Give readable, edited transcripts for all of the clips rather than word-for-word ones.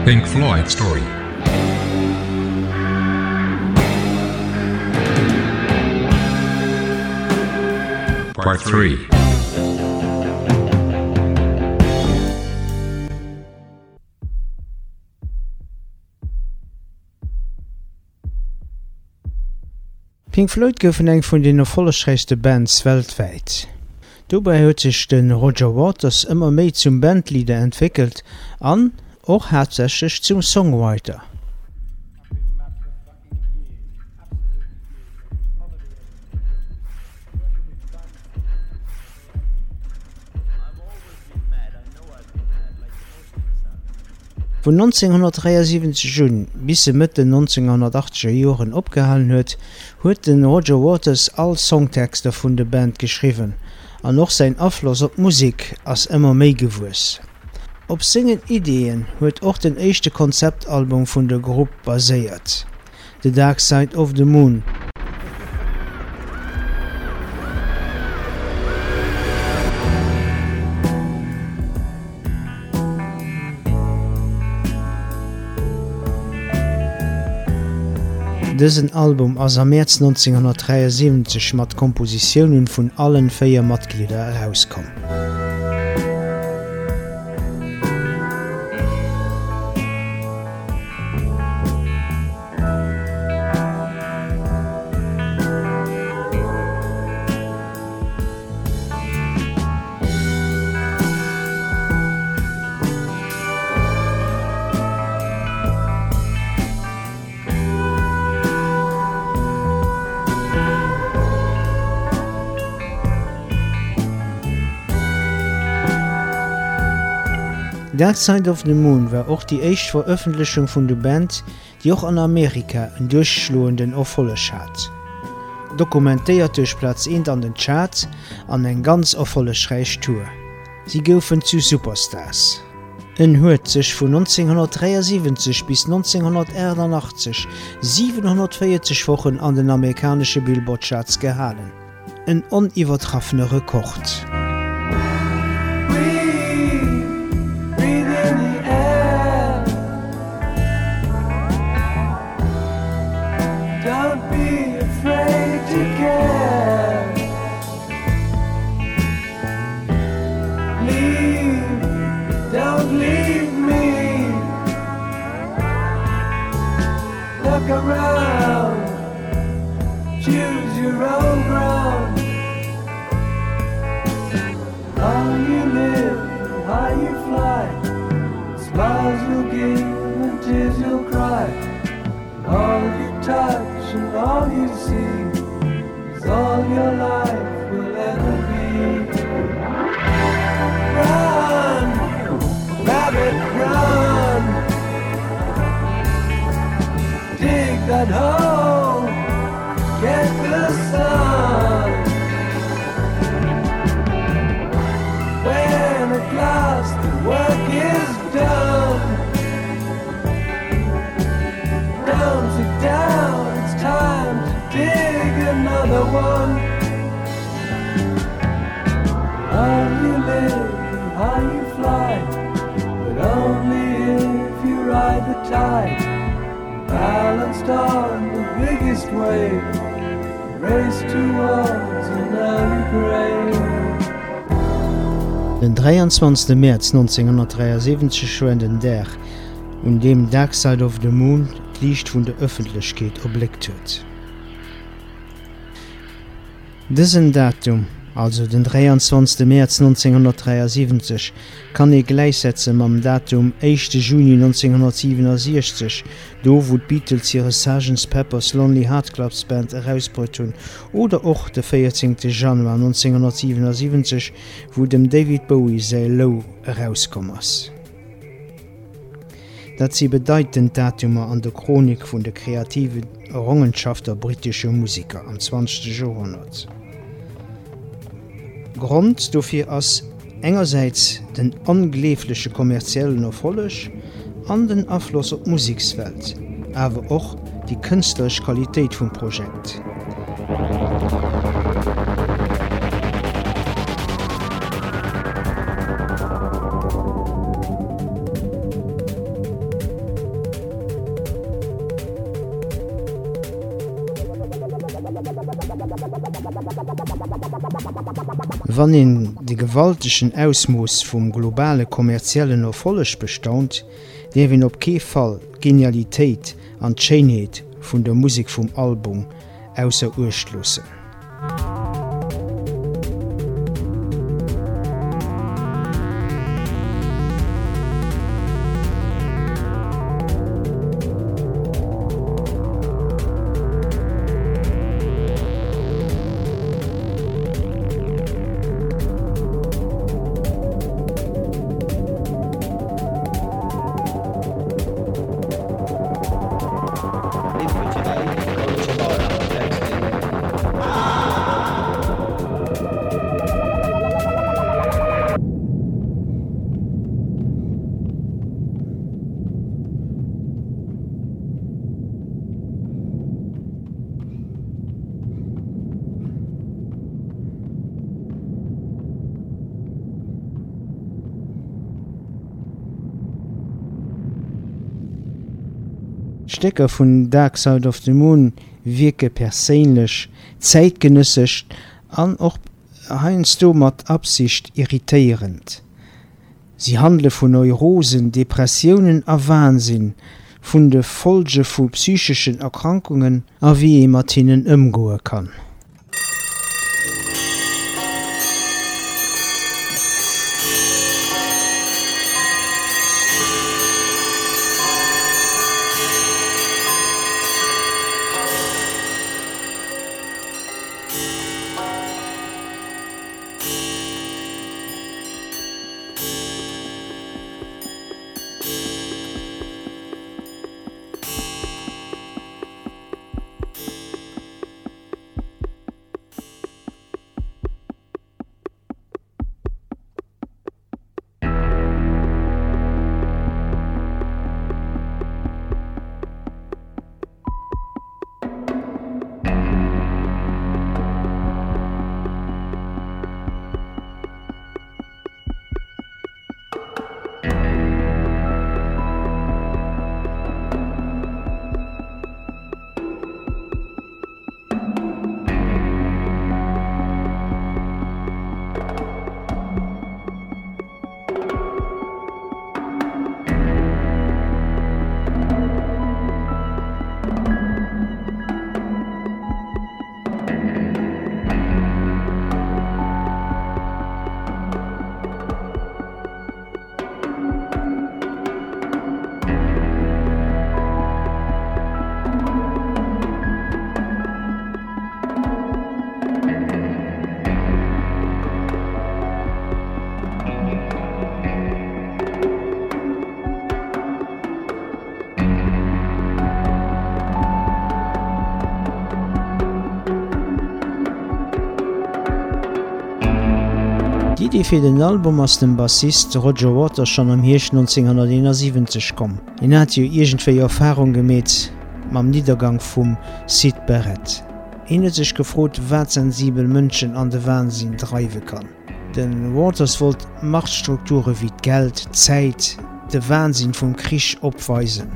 Pink Floyd story. Part 3. Pink Floyd goufen eng vun den erfollegreichste Bands weltweit. Dobei huet sich den Roger Waters immer méi zum Bandleader entwickelt an och hauptsächlich zum Songwriter. Von 1973 Jun bis se Mitte 1980er Joren opgehalen huet, huet den Roger Waters all Songtexter vun de Band geschriven, an noch sein Aflos op Musik ass immer méi gewuss. Op singen Ideen huet och den echte Konzeptalbum vun der Gruppe baséiert, The Dark Side of the Moon. Diesen Album ass am März 1973 mat Kompositionen vun allen 4 Mitglieder herauskom. Dark Side of the Moon war auch die erste Veröffentlichung von der Band, die auch an Amerika einen durchschlagenden Erfolg hat. Dokumentiert durch Platz 1 an den Charts an eine ganz erfolgreiche Tour. Sie goufen zu Superstars. Huet sich von 1973 bis 1981 740 Wochen an den amerikanischen Billboard-Charts gehalten. Ein unübertreffener Rekord. Around, choose your own ground. How you live, how you fly, smiles you'll give and tears you'll cry. All you touch and all you see is all your life will ever be. Run, rabbit, run. Dig that hole, get the sun. When at last the work is done, down to down, it's time to dig another one. How you live and how you fly, but only if you ride the tide. Balanced on the biggest wave, race towards an early grave. Den 23. März 1973 schwenden der, und dem Dark Side of the Moon die Licht vun der Öffentlichkeit erblickt huet. Diesen Datum, also den 23. März 1973, kann ich gleichsetzen mit dem Datum 1. Juni 1967, wo die Beatles ihre Sgt. Pepper's Lonely Hearts Club Band herausgebracht haben, oder auch der 14. Januar 1977, wo dem David Bowie sein Low herausgekommen ist. Das sind bedeutende Datume an der Chronik von der kreativen Errungenschaft der britischen Musiker am 20. Jahrhundert. Grund dafür ist einerseits den unglaublichen kommerziellen Erfolg an den Einfluss auf die Musikwelt, aber auch die künstlerische Qualität vom Projekt. Wann in de gewaltigen Ausmoos vum globale kommerziellen Erfolleg bestaunt, lewin op kee Fall Genialitéit an d'Scheinheet vun der Musik vum Album ausser Urschlussen. Stecker vun Dark Side of the Moon wieke perélech, zeitgenösseg an och heinz do mat Absicht irritierend. Sie handle vun Neurosen, Depressionen a Wahnsinn, vun de Folge vu psychischen Erkrankungen a wie e mat hinnen ëmgoe kann. Die Idee fir den Album ass dem Bassist Roger Waters schon am Hirsch 1971 kom. En hat jo irgendwéi Erfahrung gemet mam Niedergang vum Syd Barrett. Hat sech gefrot, wat sensibel Mënschen an de Wahnsinn dreiwe kann. Den Waters wollt Machtstrukture wie Geld, Zeit, de Wahnsinn vum Krich opweisen.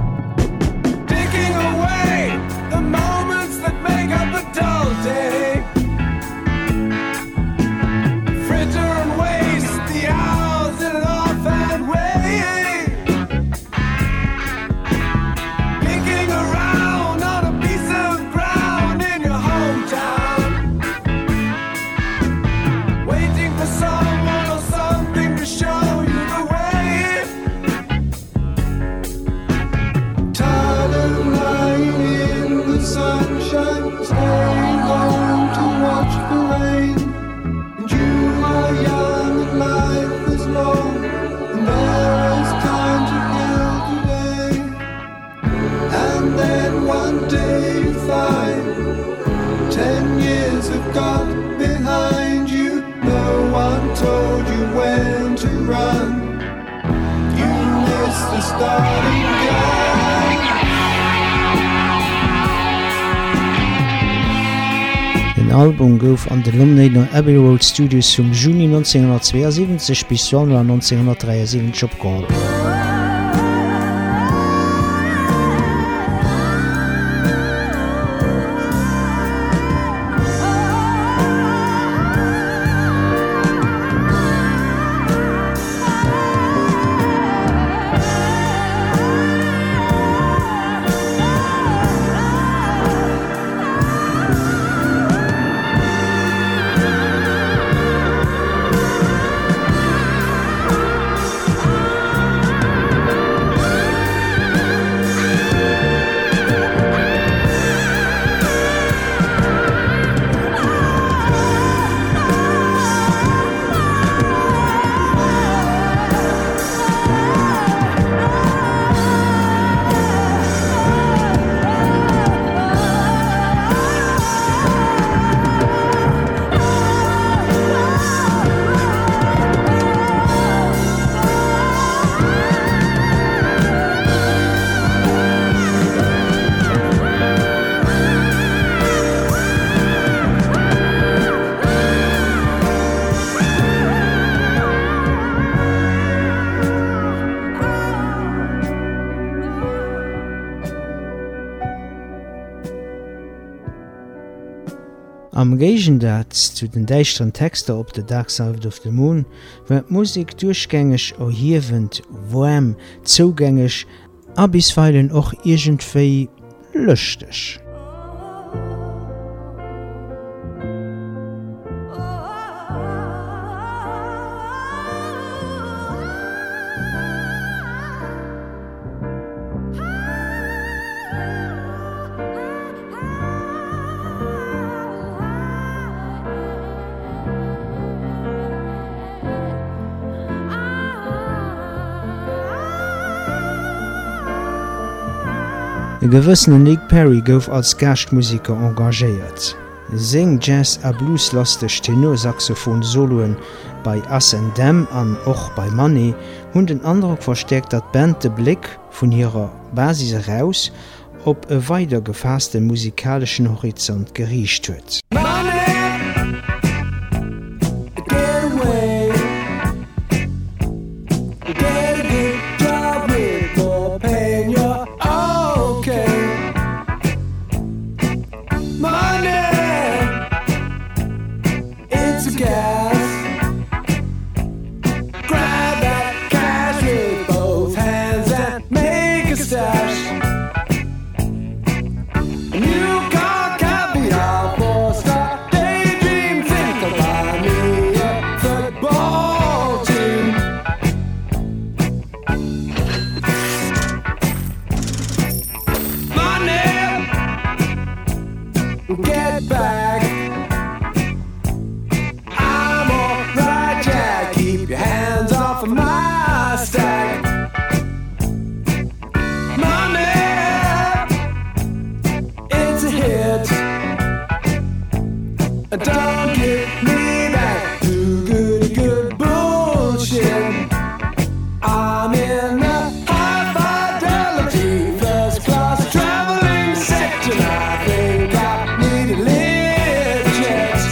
Den Album gouf an de London Abbey Road Studios vom Juni 1972 bis Januar 1973 opgeholt. Am Gegensatz zu den deichteren Texter op The Dark Side of the Moon wird Musik durchgängig erhiewend, warm, zugängig, a bisweilen och irgendwei lustig. E gewëssen Nick Perry gouf als Gastmusiker engagéiert. Sing Jazz a blueslastig Tenorsaxophon-Soloen bei S&M an och bei Money hunn den Andruck verstärkt, dat Band de Blick vun ihrer Basis heraus op e weiter gefasste musikalischen Horizont geriicht huet. Get back. I'm alright, Jack. Keep your hands off of my stack. Money, it's a hit. Don't get me back to good bullshit. I'm in the high fidelity first class traveling section. I think I need a lift jet.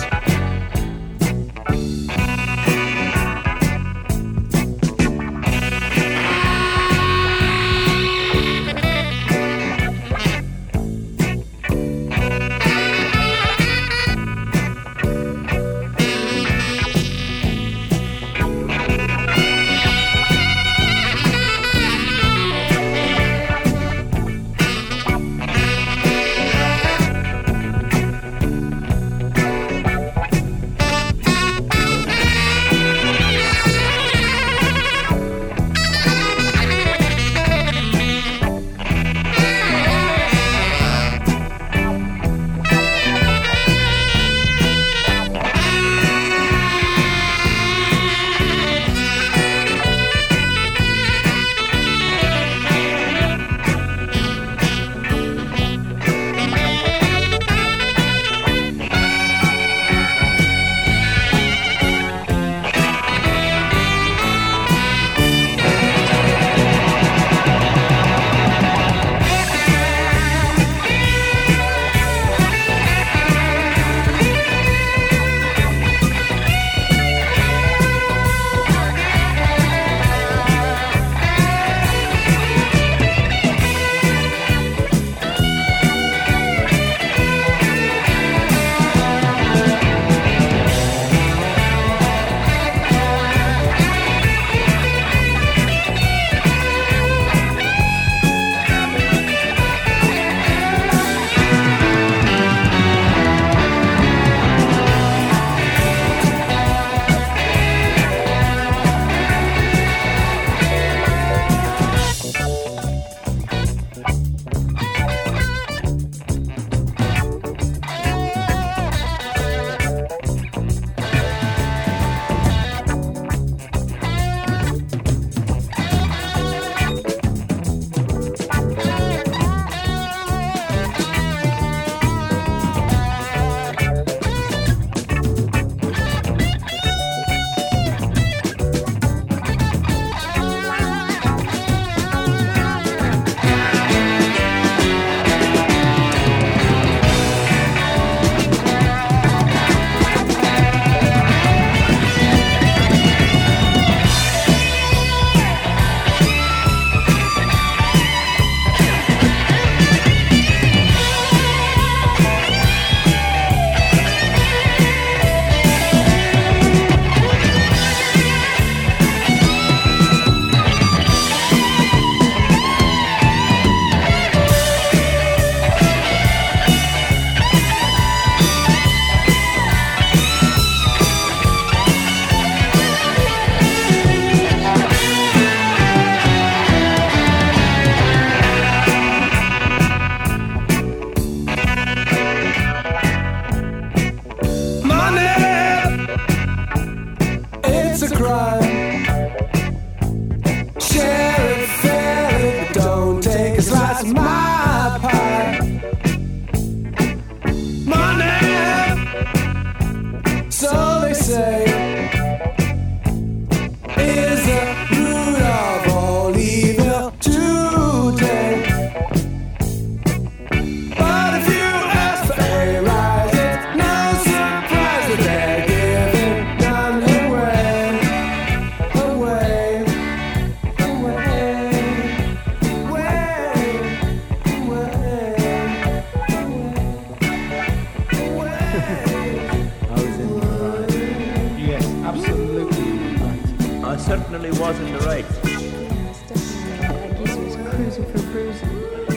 was in the race. Yes, definitely. I guess he was cruising for bruising.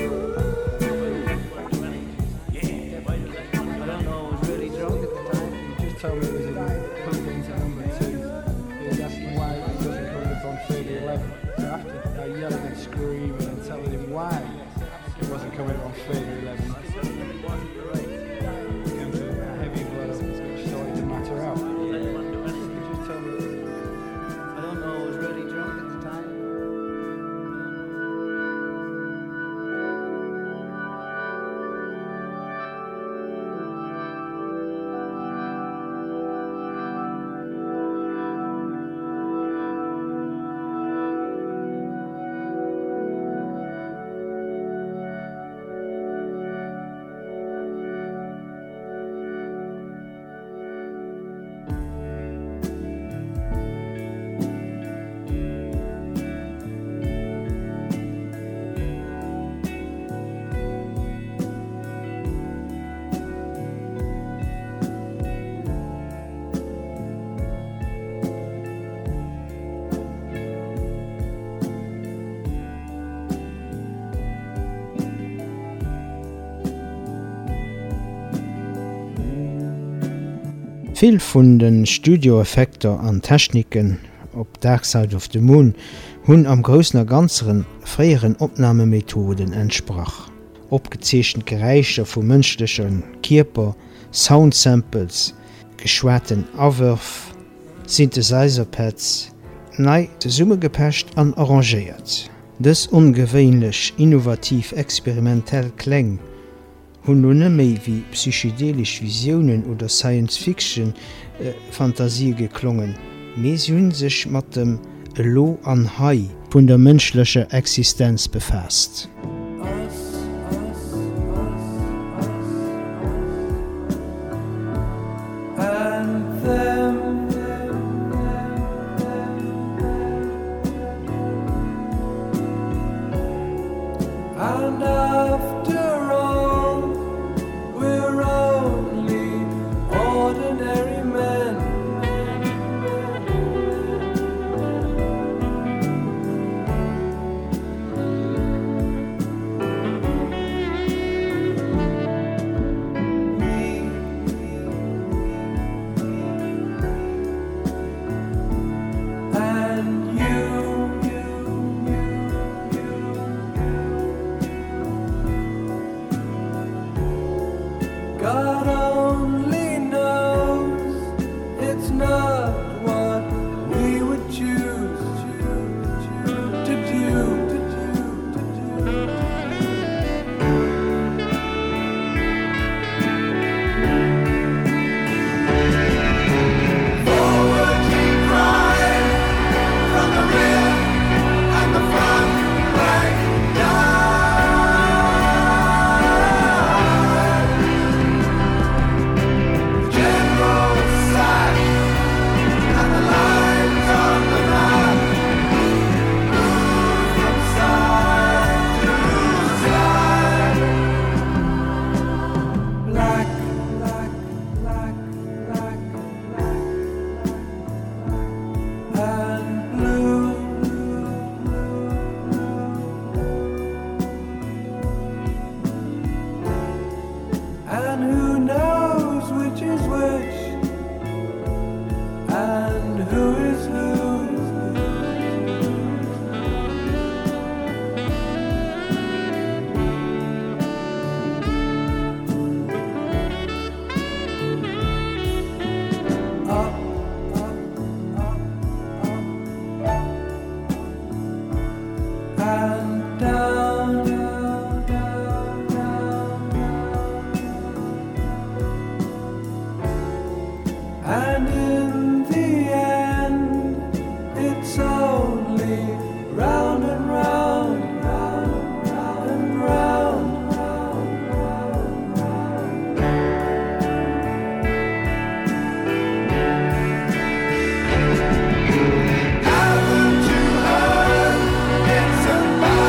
I don't know, I was really drunk at the time. He just told me it was in Pilgrims at number 2. He was asking why it wasn't coming up on 3011. So after I yelling and screaming and telling him why it wasn't coming up on 3011, it came to a heavy blow up which started to matter out. He just told me, I don't know, I was really drunk at the time. Vill vun den Studioeffekter an Techniken op Dark Side of the Moon hunn am grössener ganzeren fréieren Opnamemethoden entsprach. Opgezeechen Geräicher vu mënschlechen Kierper, Soundsamples, geschwaten Awürf, Synthesizerpads, nei de Summe gepecht an arrangeiert. Dës ongewéinlech innovativ experimentell kleng hunn no méi wie psychedelisch Visionen oder Science-Fiction Fantasie geklongen. Mees hunn sech mat dem Lo an Hai vun der mënschlecher Existenz befasst. And after all, we're only ordinary men. And God only knows it's not what we would choose to do. Forward we cry from the rear and the front rank General Sack and the lines on the map move from side to side. Black, black, black, black, and blue. And who knows which is which, and who is who. Up, up, up, up, and down, down, down, down, and in the end, it's only round and round, round, round and round, round, round, round. Haven't you heard? It's about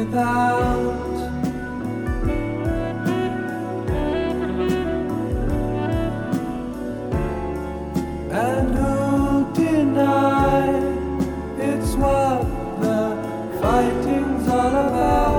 without. And who'll deny it's what the fighting's all about?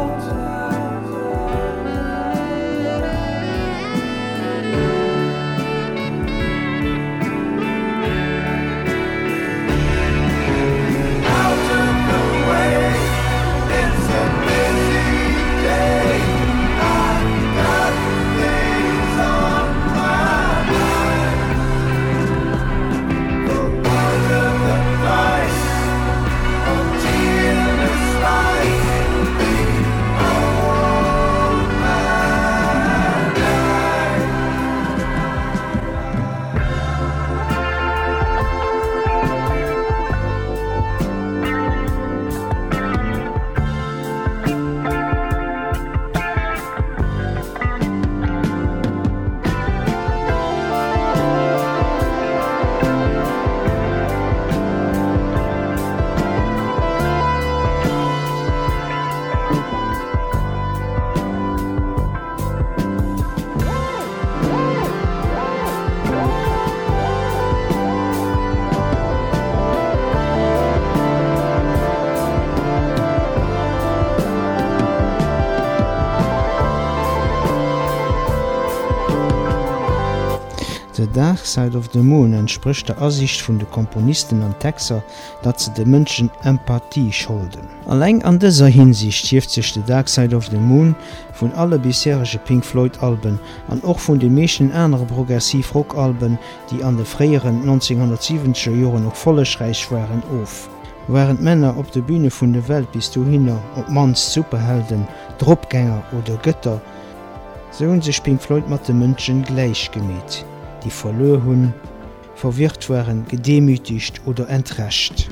The Dark Side of the Moon entspricht der Ansicht vun de Komponisten an Texter, dat ze de Mënschen Empathie scholden. Allein an dieser Hinsicht hieft sich The Dark Side of the Moon vun alle bisherige Pink Floyd-Alben an och vun de meeschen enere Progressiv-Rock-Alben, die an de freieren 1970er Joren noch vollesreich waren of. Während Männer op de Bühne vun de Welt bis dahinner op mans Superhelden, Dropgänger oder Götter, so hun sich Pink Floyd mat de Mënschen gleich gemet, die verloren hun, verwirrt waren, gedemütigt oder entrecht.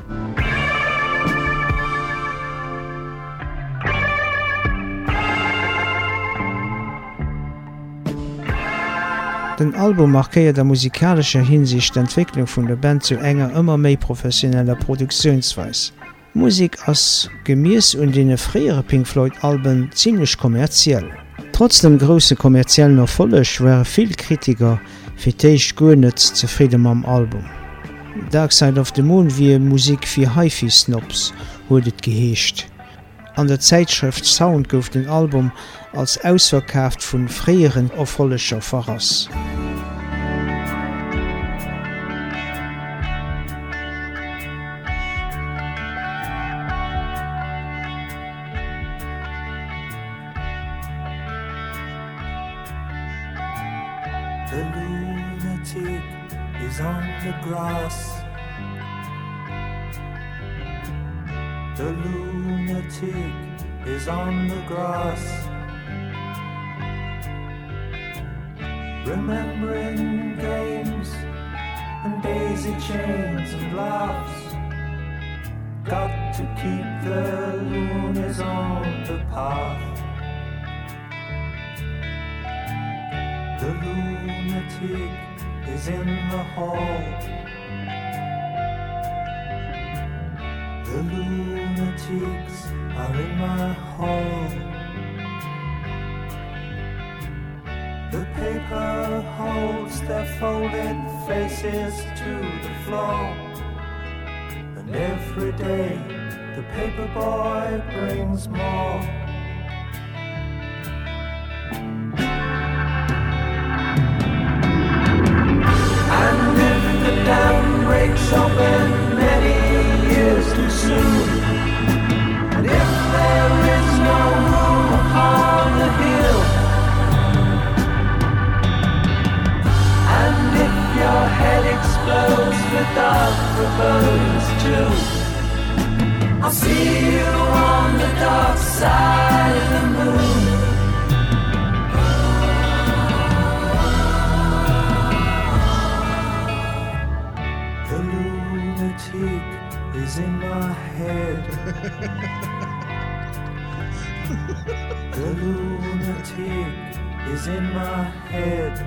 Den Album markéiert der musikalischer Hinsicht d'Entwicklung vun der Band zu enger ëmmer méi professioneller Produktionsweis. Musik ass gemies und dene freiere Pink Floyd-Alben ziemlich kommerziell. Trotz dem grosse kommerziellen Erfolleg wäre viel Kritiker fir d'éich goer net zufrieden mam Album. Dark Side of the Moon wie Musik fir Hi-Fi-Snobs huet et geheescht. An der Zeitschrift Sound gouf den Album als ausverkaaft vun freieren erfollecher Verrass. The lunatic is on the grass. The lunatic is on the grass. Remembering games and daisy chains and laughs. Got to keep the loonies on the path. The lunatic is in the hall. The lunatics are in my hall. The paper holds their folded faces to the floor. And every day the paper boy brings more. And if the dam breaks open many years too soon, and if there is no room upon the hill, and if your head explodes with dark forebodings too, I'll see you on the dark side of the moon. The lunatic is in my head. The lunatic is in my head.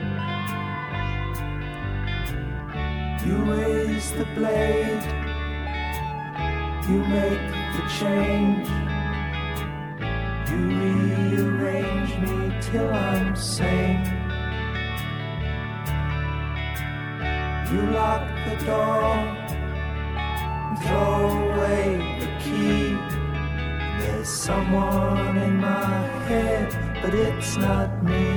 You raise the blade, you make the change. You rearrange me till I'm sane. You lock the door and throw away the key. There's someone in my head, but it's not me.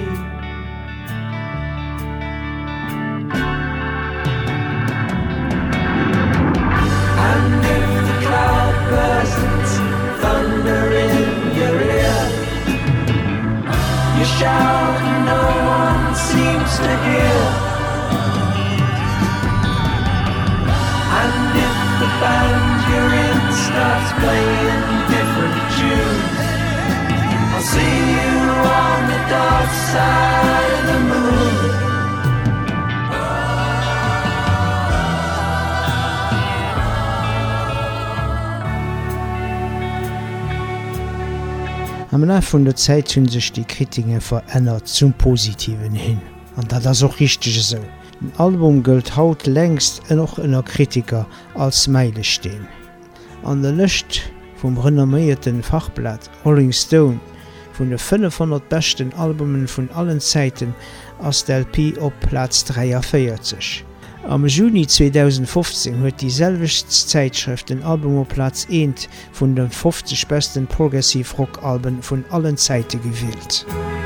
And if the cloud bursts, thunder in your ear, you shout and no one seems to hear. And if the band you're in starts playing different tunes, I'll see you on the dark side of the moon. Am Lauf vun der Zeit hunn sech die Kritiken verändert zum Positiven hin. An dat ass och richtig so. Ein Album gëlt haut längst noch ënner Kritiker als Meilestein. An der Lëcht vum renommierten Fachblatt Rolling Stone vun de 500 besten Albumen vun allen Zeiten ass der LP op Platz 43. Am Juni 2015 huet die selwecht Zeitschrift den Album op Platz 1 vun den 50 besten Progressiv-Rock-Alben vun allen Zeiten gewählt.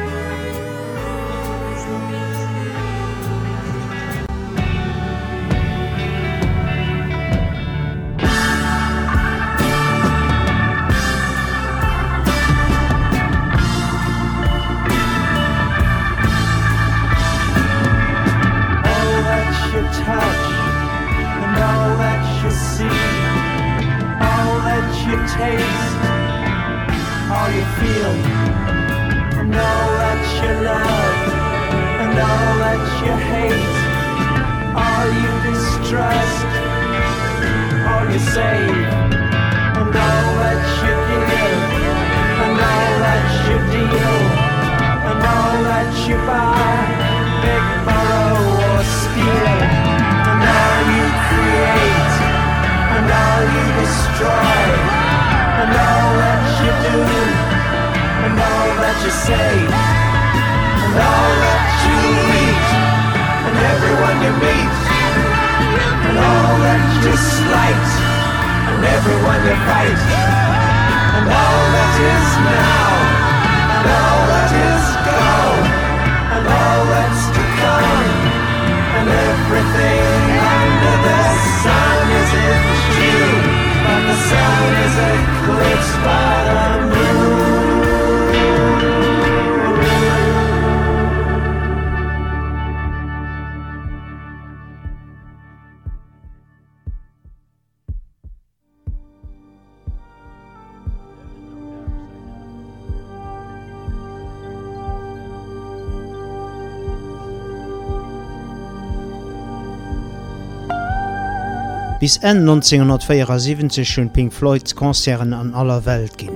Bis Ende 1974 hun Pink Floyd Konzern an aller Welt ginn.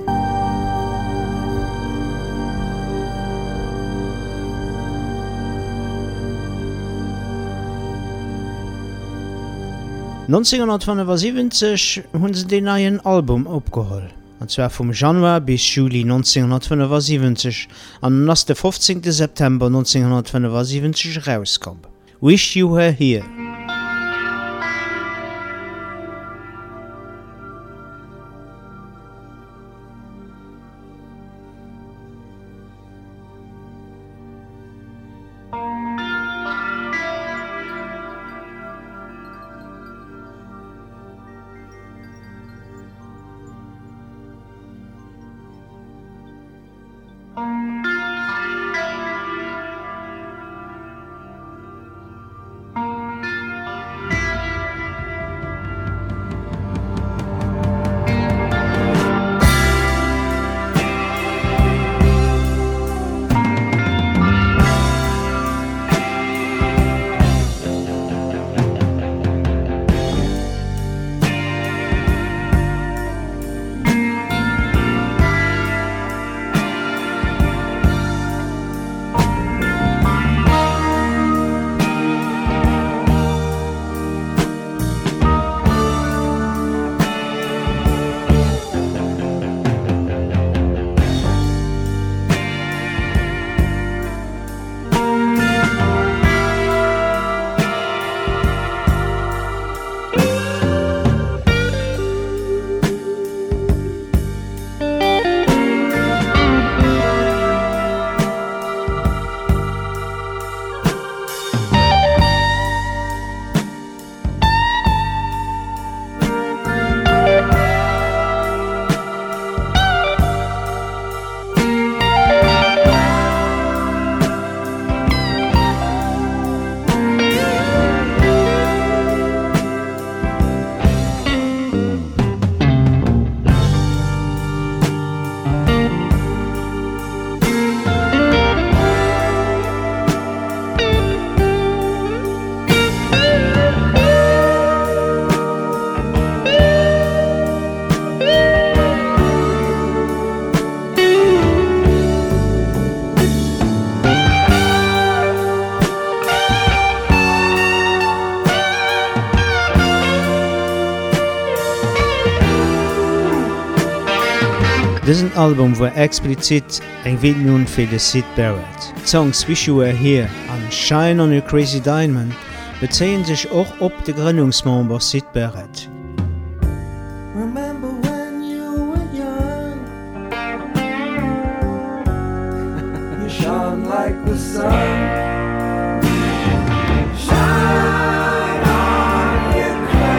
hunn se den neien Album opgeholl. Anzwer vum Januar bis Juli 1975 an ass de 15. September 1975 rauskom. Wish You Were Here. Diesen Album war explizit eng Widmung fir de Syd Barrett. Songs Wish You Were Here an Shine on a Crazy Diamond bezeien sich auch op de Gründungsmember Syd Barrett. Remember when you were young? You shone like the sun. Shine on, you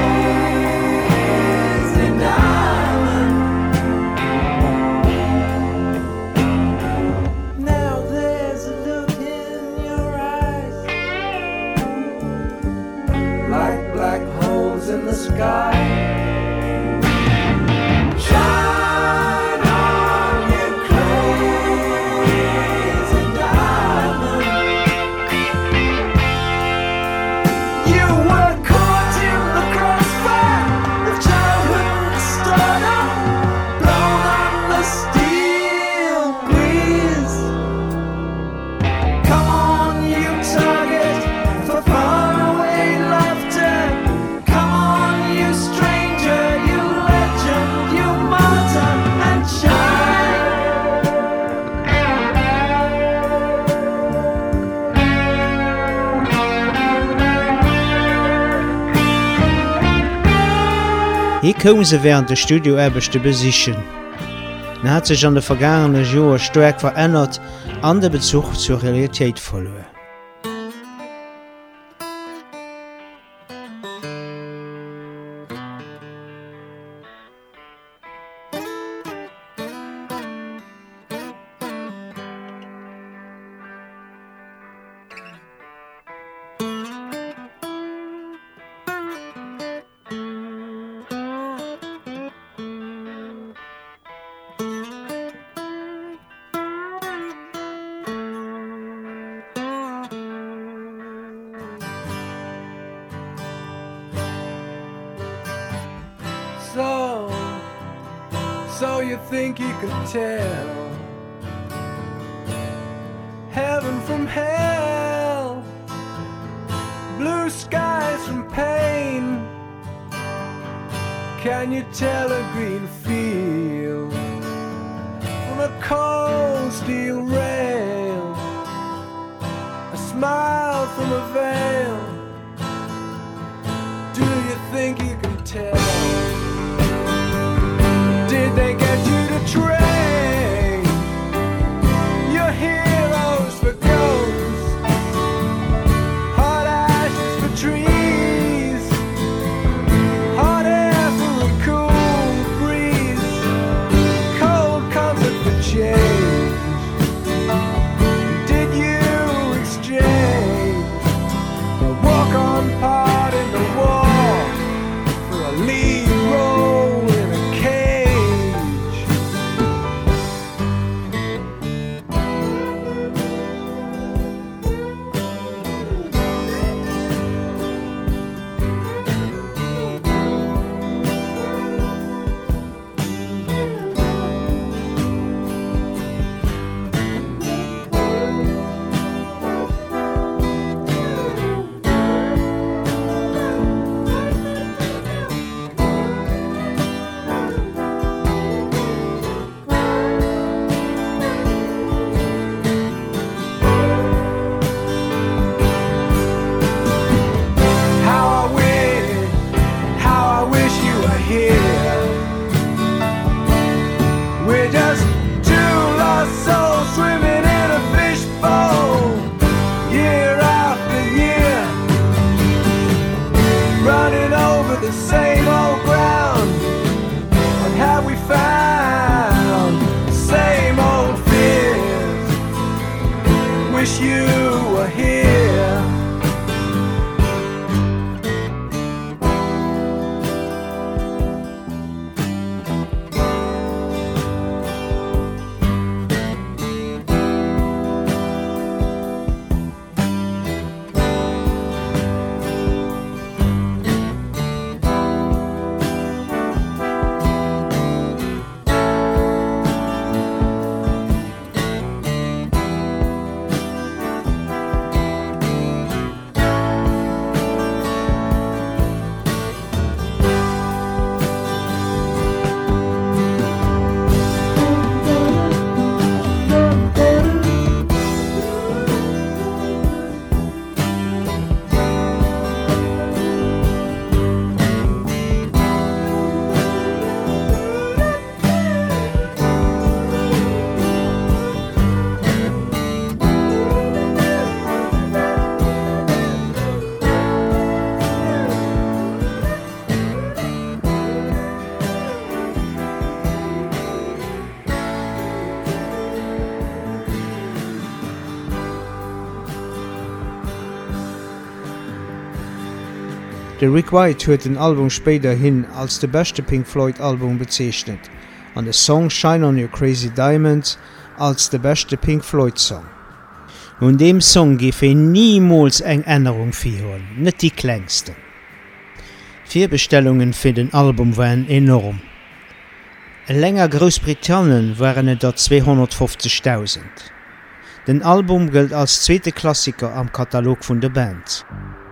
crazy diamond. Now there's a look in your eyes, like black holes in the sky. Hier kommen sie während der Studioarbeiten besichen. Er hat sich an den vergangenen Jahren stark verändert, an der Bezug zur Realität verloren. So you think you can tell heaven from hell, blue skies from pain? Can you tell a green field from a cold steel rail, a smile from a veil? Do you think you can tell? Did they get you to train your heroes for ghosts, hot ashes for trees, hot air for a cool breeze, cold comfort for change? Did you exchange a walk-on part in the war De Rick White huet den Album später hin als de beste Pink Floyd Album bezeichnet, an de Song Shine on Your Crazy Diamond als de beste Pink Floyd Song. Und dem Song gif niemals eng Änderung firhoen, net die klengsten. Bestellungen fir den Album waren enorm. Länger Großbritannien waren et dat 250.000. Den Album gilt als zweite Klassiker am Katalog vun der Band.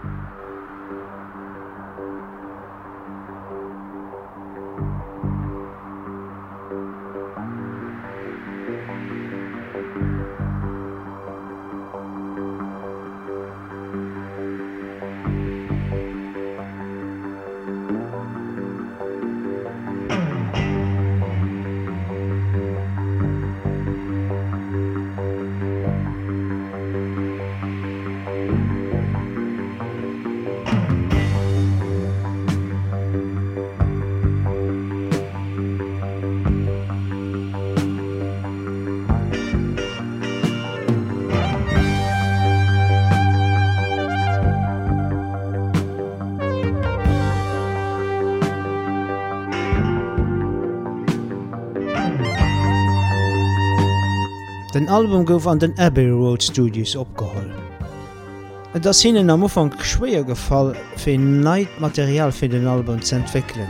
Den Album gouf an den Abbey Road Studios opgeholl. Et ass hinnen am Ufang schwéier gefall fir neit Material fir den Album ze entwickeln.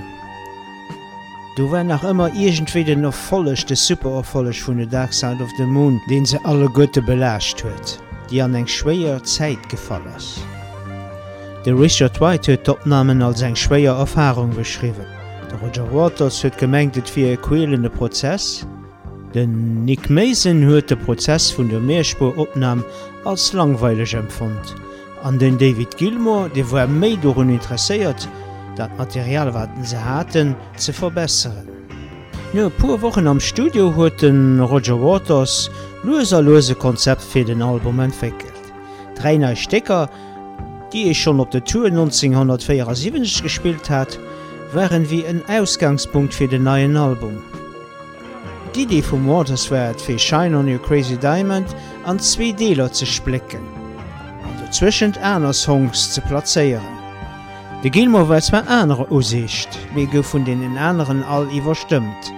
Du war nach immer irgendweder noch vollech de supererfollech vun The Dark Side of the Moon, den se alle Götte belächt huet, die an eng schwéier Zäit gefall ass. De Richard White huet d'Opnamen als eng schwéier Erfahrung beschriwen. De Roger Waters huet gemengtet fir e quälende Prozess. Den Nick Mason huet de Prozess vun der Meerspur-Opnam als langweilig empfand. An den David Gilmour, de war méi dorun interessiert, dat Material wat se haten ze verbesseren. No puer Wochen am Studio huet den Roger Waters loser Konzept fir den Album entwickelt. 3 neue Stecker, die ich schon op der Tour 1974 gespielt hat, waren wie ein Ausgangspunkt fir den neuen Album. Die Idee vom Waters war fir Shine on Your Crazy Diamond an 2 Deler ze splicken, an dazwischen einer Songs zu platzieren. De Gilmour war zwar andere Aussicht, wie gouf vun den anderen all iwwerstimmt.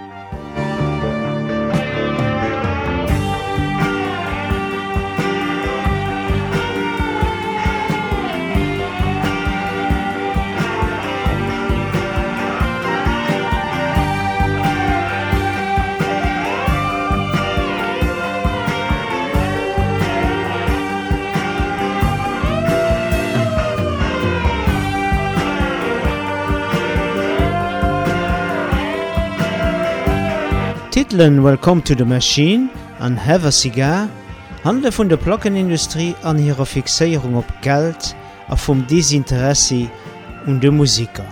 Titeln Welcome to the Machine an Have a Cigar handle vun der Plattenindustrie an ihrer Fixierung op Geld a vum Desinteresse und de Musiker.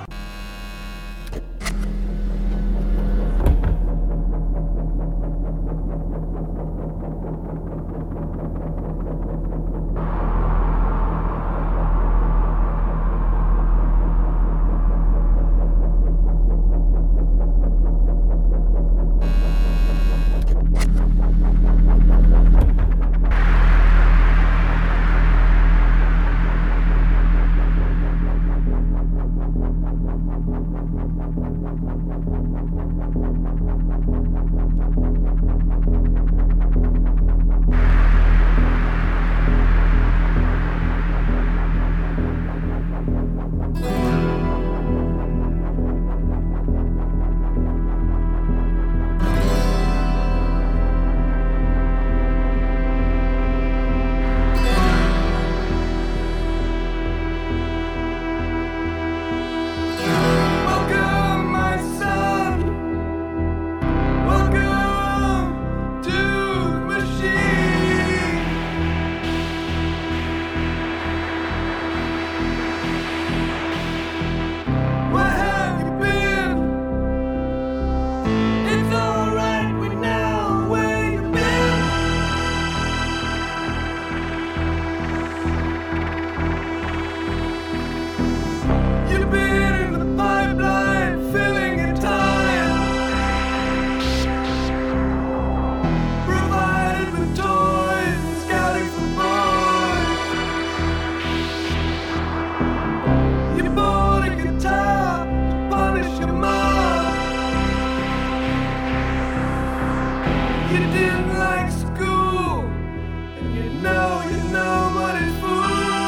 you didn't like school, and you know money's fool.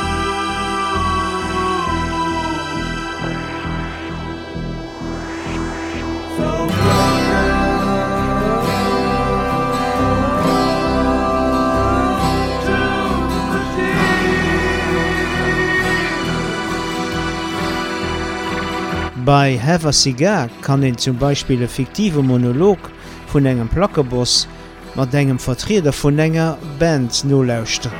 So Bei Have a Cigar kann en zum Beispiel e fiktive Monolog vun engem Plackeboss mat engem Vertreter vun enger Band nolauuschten.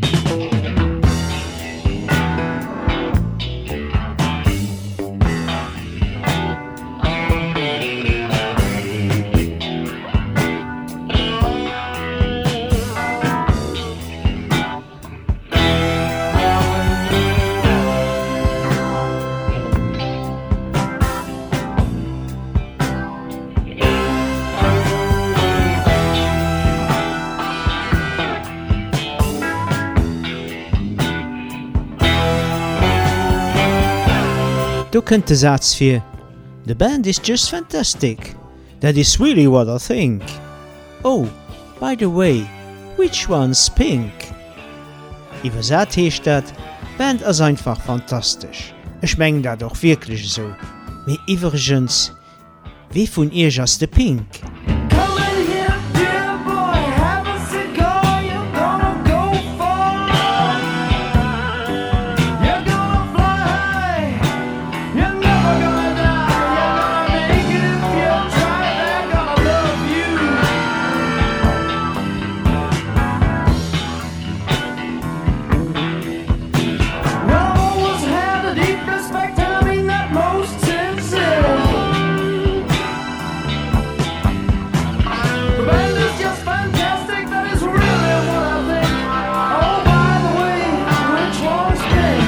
Du könnt der Satz fir "The band is just fantastic. That is really what I think. Oh, by the way, which one's pink?" Iwersat heescht dat, Band ass einfach fantastisch. Ech meng dat doch wirklich so. Me iwwergens, wie vun ihr ass de Pink? come in here, dear boy, have a cigar. You're gonna go far. You're gonna fly high. You're never gonna die. You're gonna make it if you try. They're gonna love you. Well, I've always had a deep respect, and I mean that most sincere. The band is just fantastic, that is really what I think. Oh, by the way, which one's pink?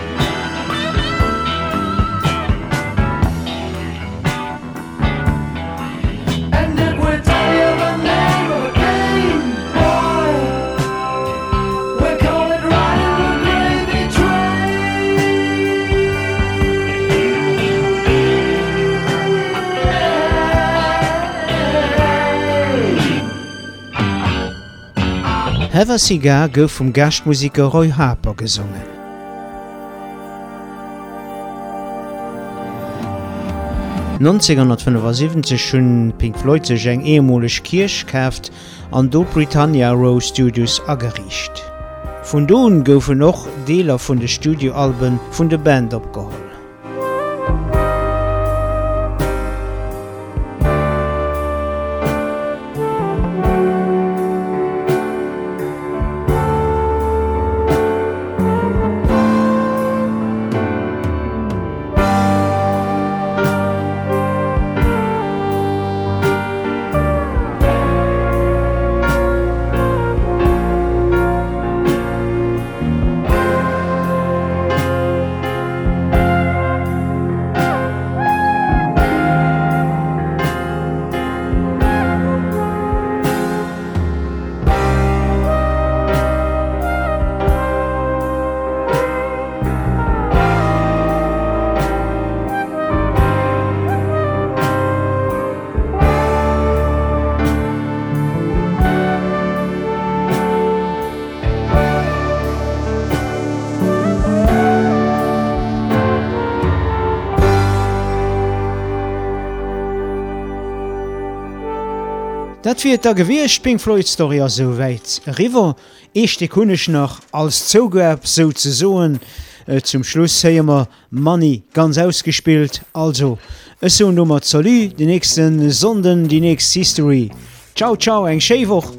And did we tell you the name of the game, boy? We call it riding the gravy train. Have a Cigar gouf vum Gastmusiker Roy Harper gesungen. hun Pink Floyd sech eng ehemolech Kirch käft an do Britannia Row Studios agericht. Vun doen goufen noch Deeler vun de Studioalben vun de Band opgeholl. Dat fir der gewircht Pink Floyd Story so weit. River echte kunnech nach als Zougab so ze soen. Zum Schluss heiemer Money ganz ausgespielt. Also eso Nummer Salu, die nächsten Sonden, die nächste History. Ciao ciao eng Schewoch.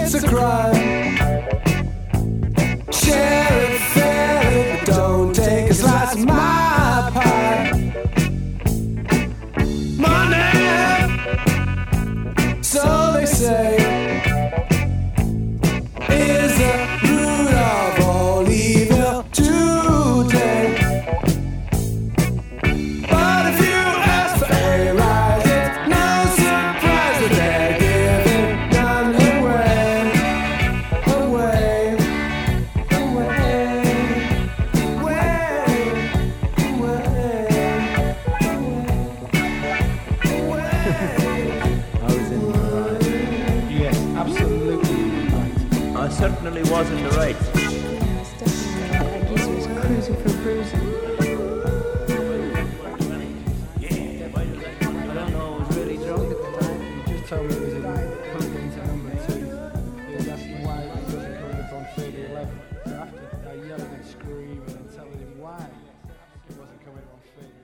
it's a crime. Share it, fair it, but don't take a slice of my pie. Money, so they say, is the root of all evil today. But if you ask for a rise, it's no surprise that they're giving none away. Away, away, I was in the right. Yes, absolutely right. I certainly was in the right. Yeah, it's definitely right. That geezer was cruising for bruising. I don't know, I was really drunk at the time. He just told me it was plugged into number 2. He was asking why it wasn't coming up on 3011. So after I yelling and screaming and telling him why it wasn't coming up on 3011.